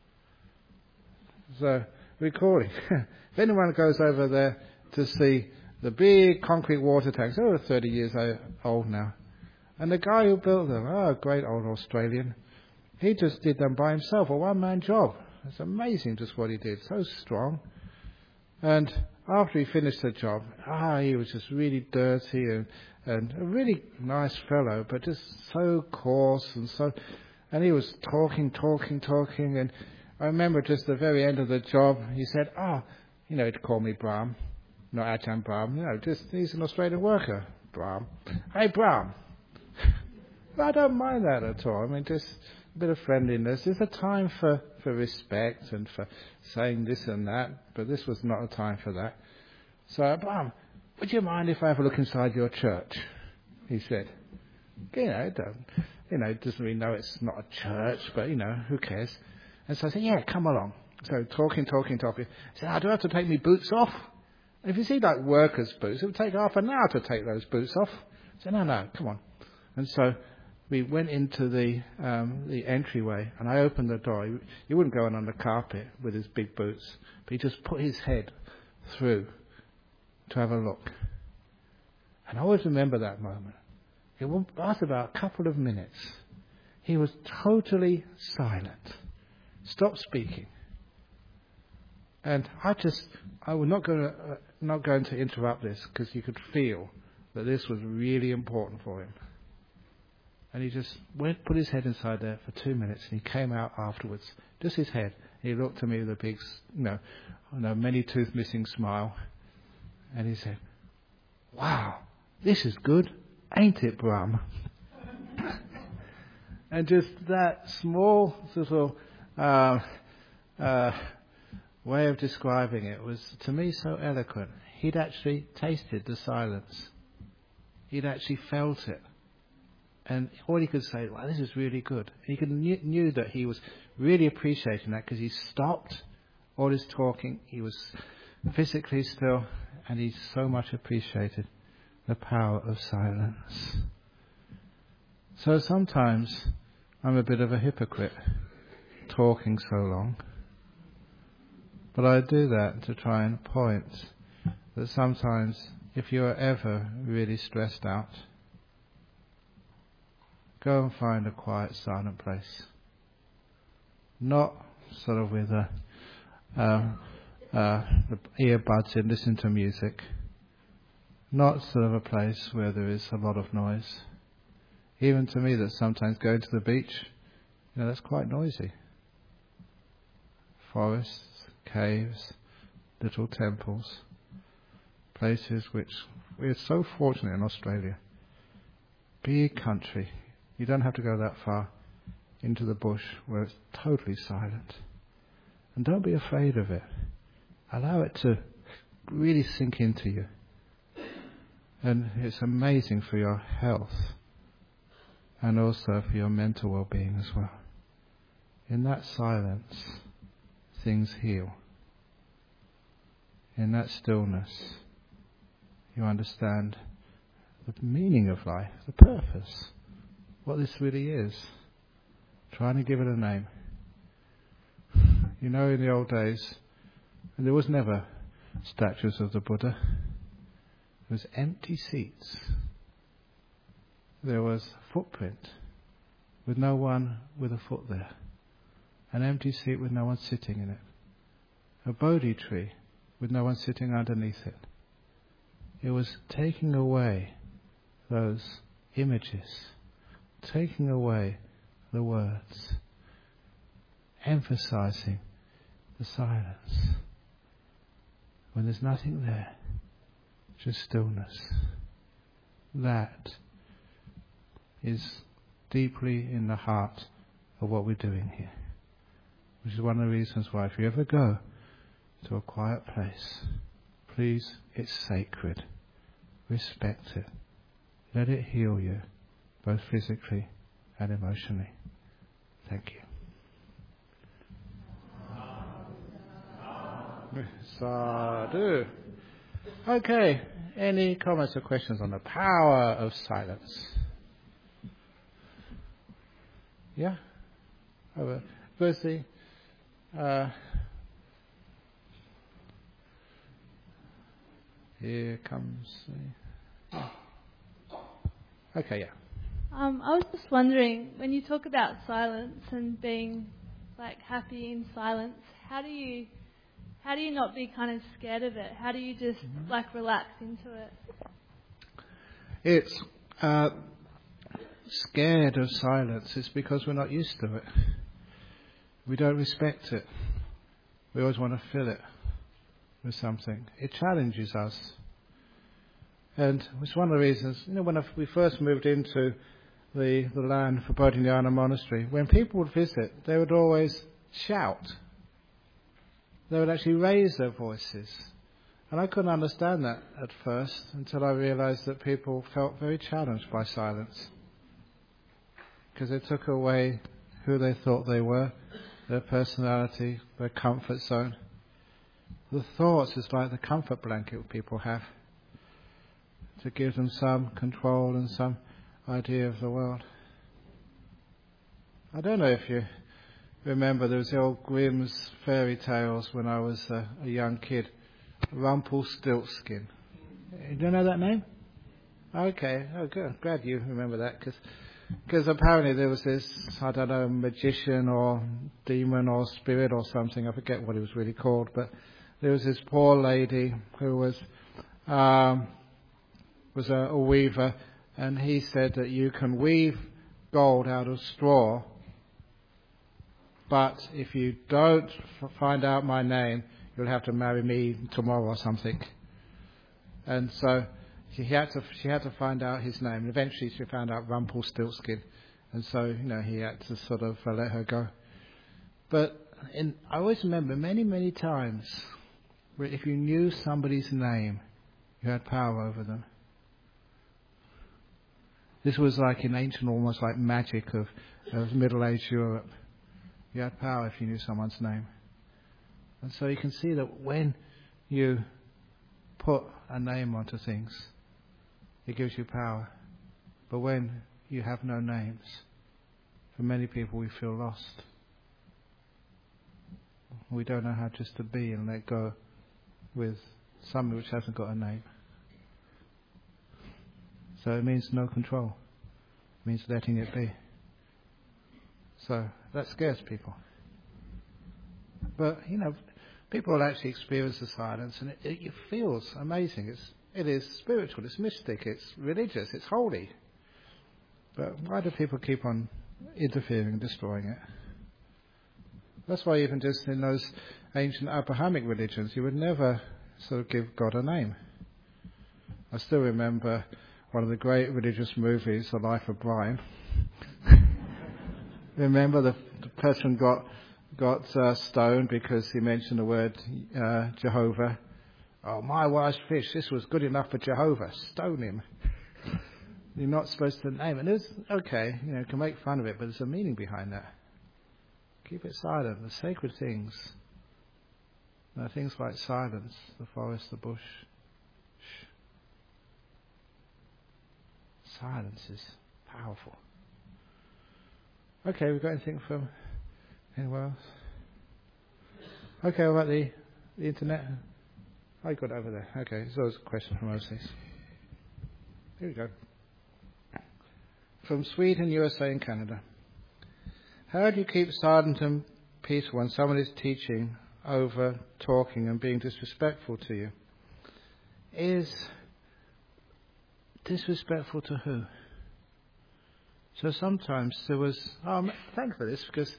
So, recalling, if anyone goes over there to see the big concrete water tanks, 30 years old now, and the guy who built them, a great old Australian, he just did them by himself, a one-man job. It's amazing just what he did, so strong. And after he finished the job, he was just really dirty and a really nice fellow, but just so coarse and he was talking, and I remember just the very end of the job, he said, he'd call me Brahm, not Ajahn Brahm, he's an Australian worker, Brahm. Hey, Brahm. I don't mind that at all. Just a bit of friendliness. There's a time for respect and for saying this and that, but this was not a time for that. So, Brahm, would you mind if I have a look inside your church? He said. It doesn't really know it's not a church, but, who cares? And so I said, yeah, come along. So talking. He said, do I have to take my boots off? And if you see like workers' boots, it would take half an hour to take those boots off. I said, no, come on. And so we went into the entryway, and I opened the door. He wouldn't go in on the carpet with his big boots, but he just put his head through to have a look. And I always remember that moment. It lasted about a couple of minutes. He was totally silent, stopped speaking. And I was not going to interrupt this, because you could feel that this was really important for him. And he just put his head inside there for 2 minutes, and he came out afterwards, just his head. He looked at me with a big, many tooth missing smile, and he said, "Wow, this is good, ain't it, Brum?" And just that small sort of way of describing it was, to me, so eloquent. He'd actually tasted the silence. He'd actually felt it. And all he could say, "Wow, this is really good." He knew that he was really appreciating that, because he stopped all his talking. He was physically still, and he so much appreciated the power of silence. So sometimes I'm a bit of a hypocrite, talking so long. But I do that to try and point that sometimes, if you are ever really stressed out, go and find a quiet, silent place. Not sort of with the earbuds in, listen to music. Not sort of a place where there is a lot of noise. Even to me, that sometimes going to the beach, that's quite noisy. Forests, caves, little temples, places which we're so fortunate in Australia. Big country. You don't have to go that far into the bush where it's totally silent. And don't be afraid of it. Allow it to really sink into you. And it's amazing for your health and also for your mental well-being as well. In that silence, things heal. In that stillness, you understand the meaning of life, the purpose, what this really is. Trying to give it a name. In the old days, there was never statues of the Buddha. There was empty seats. There was a footprint with no one with a foot there. An empty seat with no one sitting in it. A Bodhi tree with no one sitting underneath it. It was taking away those images, taking away the words, emphasizing the silence. When there's nothing there, just stillness. That is deeply in the heart of what we're doing here. Which is one of the reasons why, if you ever go to a quiet place, please, it's sacred. Respect it. Let it heal you, both physically and emotionally. Thank you. Sadhu. Okay, any comments or questions on the power of silence? Yeah? Firstly, here comes... Okay, yeah. I was just wondering, when you talk about silence and being happy in silence, how do you not be kind of scared of it? How do you just relax into it? It's scared of silence. It's because we're not used to it. We don't respect it. We always want to fill it with something. It challenges us. And it's one of the reasons, when we first moved into the land for Bodhinyana Monastery, when people would visit, they would always shout. They would actually raise their voices. And I couldn't understand that at first until I realized that people felt very challenged by silence. Because it took away who they thought they were, their personality, their comfort zone. The thoughts is like the comfort blanket people have to give them some control and some idea of the world. I don't know if you remember, there was the old Grimm's fairy tales when I was a young kid. Rumpelstiltskin. Do you know that name? Okay, oh good. Glad you remember that, because apparently there was this, I don't know, magician or demon or spirit or something, I forget what it was really called, but there was this poor lady who was a weaver, and he said that you can weave gold out of straw, but if you don't find out my name, you'll have to marry me tomorrow or something. And so she had to find out his name. And eventually she found out Rumpelstiltskin. And so, he had to sort of let her go. But I always remember many, many times where if you knew somebody's name, you had power over them. This was like in ancient, almost like magic of Middle-aged Europe. You had power if you knew someone's name. And so you can see that when you put a name onto things, it gives you power. But when you have no names, for many people we feel lost. We don't know how just to be and let go with something which hasn't got a name. So it means no control. It means letting it be. So that scares people. But, people will actually experience the silence, and it feels amazing. It is spiritual, it's mystic, it's religious, it's holy. But why do people keep on interfering and destroying it? That's why even just in those ancient Abrahamic religions, you would never sort of give God a name. I still remember one of the great religious movies, The Life of Brian. Remember the person got stoned because he mentioned the word Jehovah. Oh, my wise fish, this was good enough for Jehovah. Stone him. You're not supposed to name it. And it's okay, you can make fun of it, but there's a meaning behind that. Keep it silent. The sacred things. Things like silence, the forest, the bush. Shh. Silence is powerful. Okay, we've got anything from anyone else? Okay, what about the internet? I got it over there. Okay, so there's a question from overseas. Here we go. From Sweden, USA and Canada. How do you keep silent and peaceful when someone is teaching over talking and being disrespectful to you? Is disrespectful to who? So sometimes there was, thanks for this, because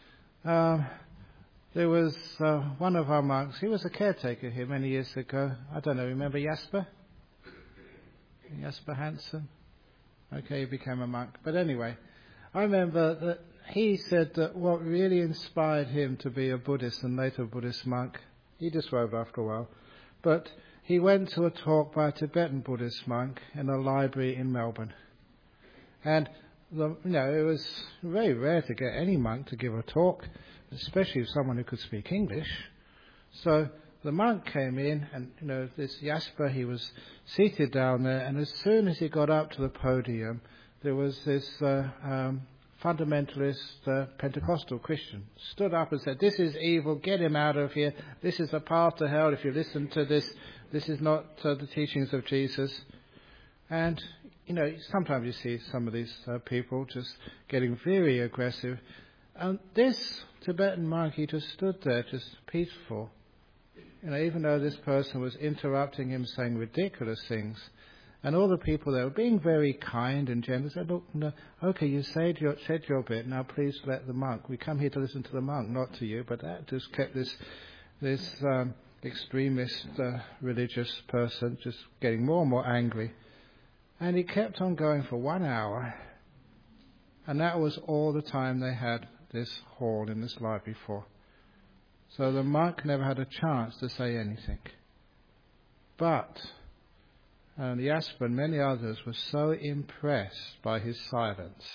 there was one of our monks, he was a caretaker here many years ago. I don't know, remember Jasper? Jasper Hansen? Okay, he became a monk. But anyway, I remember that he said that what really inspired him to be a Buddhist and later Buddhist monk, he disrobed after a while, but he went to a talk by a Tibetan Buddhist monk in a library in Melbourne. And it was very rare to get any monk to give a talk, especially someone who could speak English. So the monk came in, and this Jasper, he was seated down there, and as soon as he got up to the podium, there was this fundamentalist Pentecostal Christian stood up and said, "This is evil, get him out of here, this is a path to hell, if you listen to this, this is not the teachings of Jesus." And sometimes you see some of these people just getting very aggressive. And this Tibetan monk, he just stood there, just peaceful. Even though this person was interrupting him, saying ridiculous things. And all the people there were being very kind and gentle. Said, "Look, no, okay, you said your bit, now please let the monk. We come here to listen to the monk, not to you." But that just kept this extremist religious person just getting more and more angry. And he kept on going for 1 hour. And that was all the time they had this hall in this library for. So the monk never had a chance to say anything. But Jasper and many others were so impressed by his silence.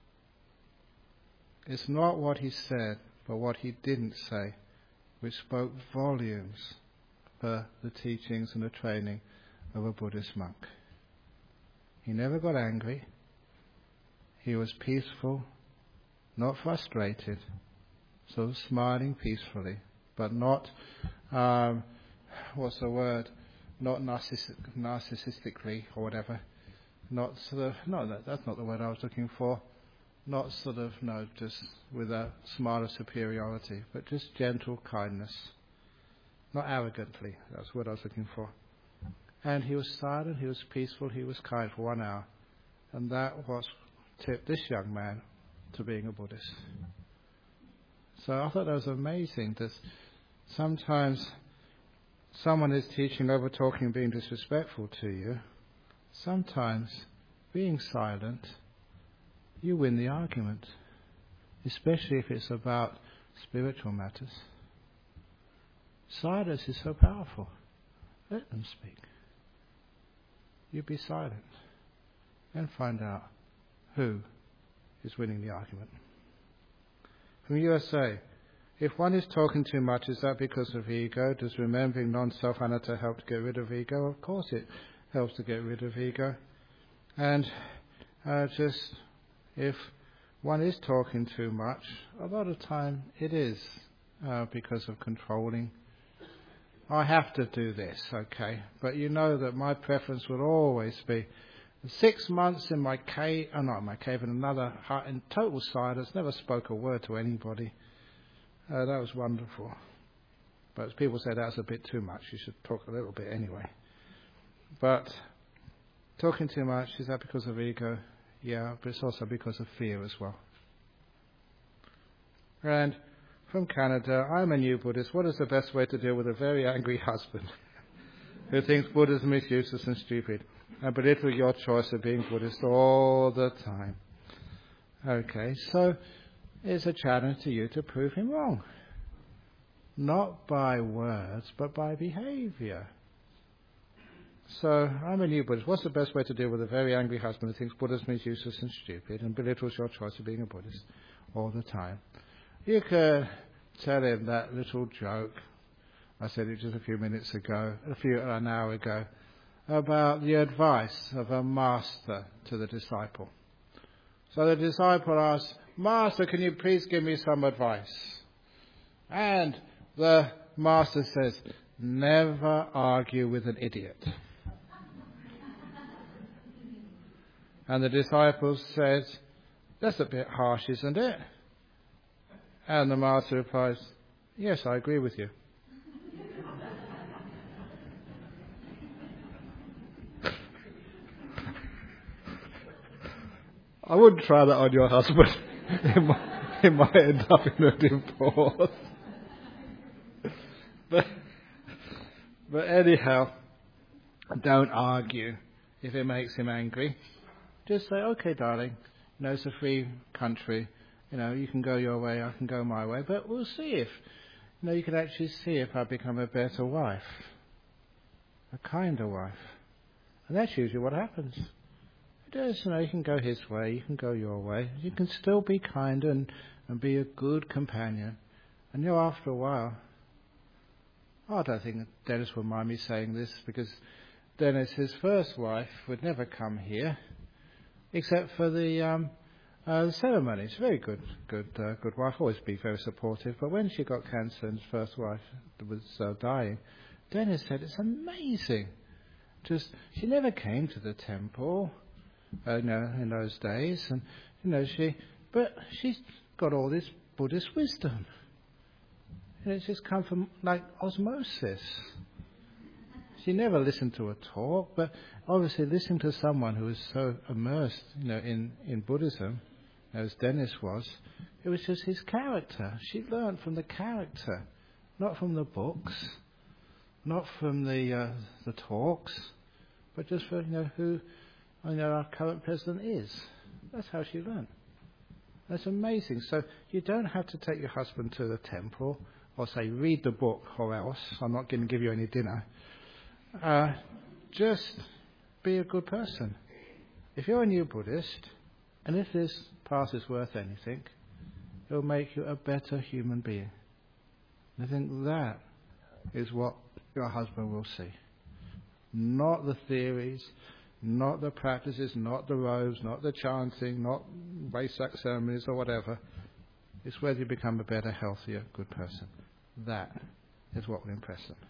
It's not what he said, but what he didn't say, which spoke volumes per the teachings and the training of a Buddhist monk. He never got angry. He was peaceful, not frustrated, so smiling peacefully, but not, not narcissistically or whatever. Not sort of, that's not the word I was looking for. Not sort of, just with a smile of superiority, but just gentle kindness. Not arrogantly, that's what I was looking for. And he was silent, he was peaceful, he was kind for 1 hour. And that was tipped this young man to being a Buddhist. So I thought that was amazing, that sometimes someone is teaching, over talking, being disrespectful to you. Sometimes being silent, you win the argument, especially if it's about spiritual matters. Silence is so powerful. Let them speak. You be silent and find out who is winning the argument. From USA, if one is talking too much, is that because of ego? Does remembering non-self anatta help to get rid of ego? Of course it helps to get rid of ego. And if one is talking too much, a lot of time it is because of controlling. I have to do this, okay, but you know that my preference will always be 6 months in my cave, not in my cave, in another hut, in total silence, never spoke a word to anybody. That was wonderful. But people say that's a bit too much, you should talk a little bit anyway. But talking too much, is that because of ego? Yeah, but it's also because of fear as well. And from Canada, I'm a new Buddhist. What is the best way to deal with a very angry husband who thinks Buddhism is useless and stupid and belittle your choice of being Buddhist all the time? Okay, so it's a challenge to you to prove him wrong. Not by words, but by behaviour. So, I'm a new Buddhist. What's the best way to deal with a very angry husband who thinks Buddhism is useless and stupid and belittles your choice of being a Buddhist all the time? You could tell him that little joke, I said it just a few minutes ago, an hour ago, about the advice of a master to the disciple. So the disciple asks, Master, can you please give me some advice? And the master says, never argue with an idiot. And the disciple says, that's a bit harsh, isn't it? And the master replies, yes, I agree with you. I wouldn't try that on your husband. It might end up in a divorce. But anyhow, don't argue if it makes him angry. Just say, okay, darling, it's a free country. You can go your way, I can go my way. But we'll see if, you can actually see if I become a better wife, a kinder wife. And that's usually what happens. It is, you can go his way, you can go your way. You can still be kind and be a good companion. And after a while, I don't think Dennis will mind me saying this, because Dennis, his first wife, would never come here, except for the ceremony. She's a very good wife, always be very supportive. But when she got cancer and his first wife was dying, Dennis said, it's amazing. She never came to the temple, in those days, and but she's got all this Buddhist wisdom. And it's just come from like osmosis. She never listened to a talk, but obviously listening to someone who was so immersed, in Buddhism, as Dennis was, it was just his character. She learned from the character, not from the books, not from the talks, but just from who our current president is. That's how she learned. That's amazing. So you don't have to take your husband to the temple or say, read the book or else I'm not going to give you any dinner. Just be a good person. If you're a new Buddhist, and if this path is worth anything, it will make you a better human being. And I think that is what your husband will see. Not the theories, not the practices, not the robes, not the chanting, not Vesak ceremonies or whatever. It's whether you become a better, healthier, good person. That is what will impress them.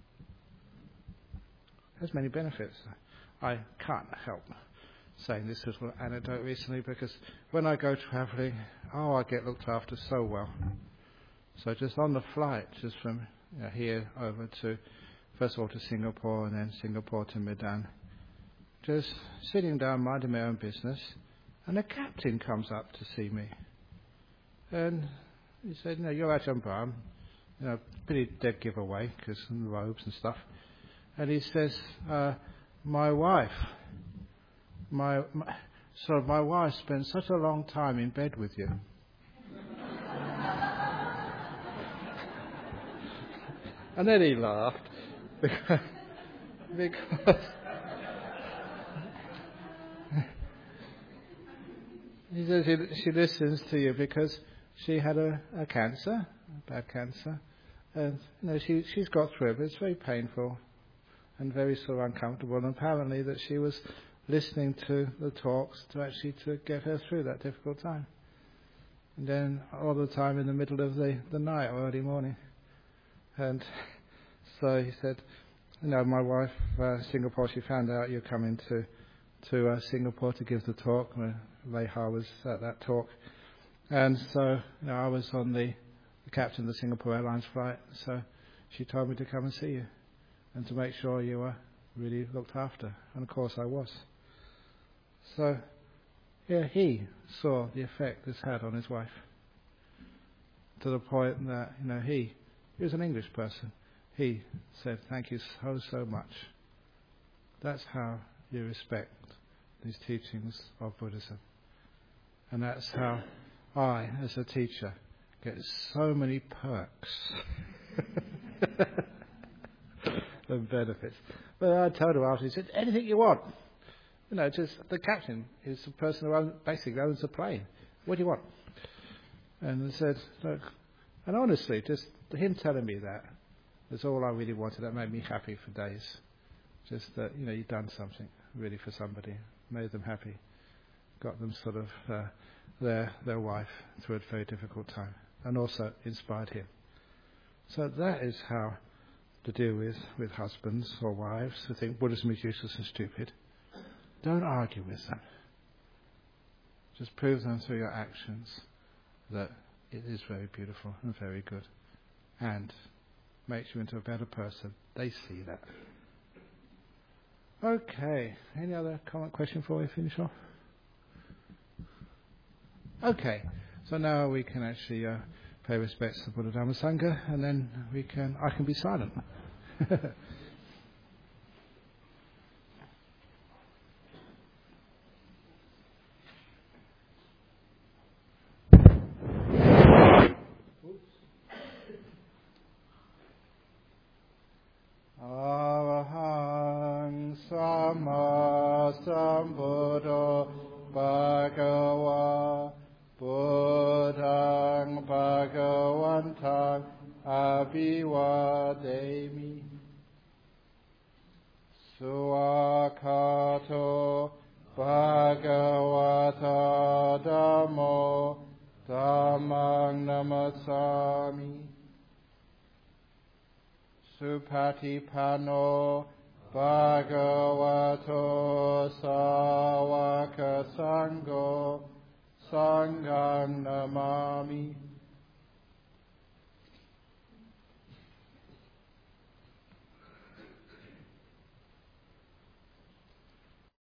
There's many benefits. I can't help saying this as an anecdote recently, because when I go travelling, I get looked after so well. So just on the flight, just from here over to, first of all to Singapore and then Singapore to Medan, just sitting down minding my own business, and a captain comes up to see me. And he said, you're Ajahn Brahm, pretty dead giveaway, because the robes and stuff. And he says, my wife spends such a long time in bed with you. And then he laughed because he says she listens to you because she had a cancer, a bad cancer, and she's got through it, but it's very painful and very sort of uncomfortable. And apparently that she was listening to the talks to get her through that difficult time. And then all the time in the middle of the night or early morning. And so he said, my wife, Singapore, she found out you're coming to Singapore to give the talk. Leha was at that talk. And so I was on the captain of the Singapore Airlines flight, so she told me to come and see you and to make sure you were really looked after. And of course I was. So, he saw the effect this had on his wife, to the point that, he was an English person. He said, thank you so much. That's how you respect these teachings of Buddhism. And that's how I, as a teacher, get so many perks and benefits. But I told her after, he said, anything you want. Just the captain is the person who basically owns the plane. What do you want? And I said, look, and honestly, just him telling me that is all I really wanted. That made me happy for days. Just that, you've done something really for somebody, made them happy, got them sort of their wife through a very difficult time, and also inspired him. So that is how to deal with husbands or wives who think Buddhism is useless and stupid. Don't argue with them. Just prove them through your actions that it is very beautiful and very good, and makes you into a better person. They see that. Okay. Any other comment, question before we finish off? Okay. So now we can actually pay respects to Buddha Dhamma Sangha, and then I can be silent. Arahang Sama Sambuddho Bhagava Buddhang Bhagavantang Abhivademi Suakato Bhagavata Dhammo Dhammang Namassami Supatipano Bhagavato Sāvaka Sangho Sanghang Namami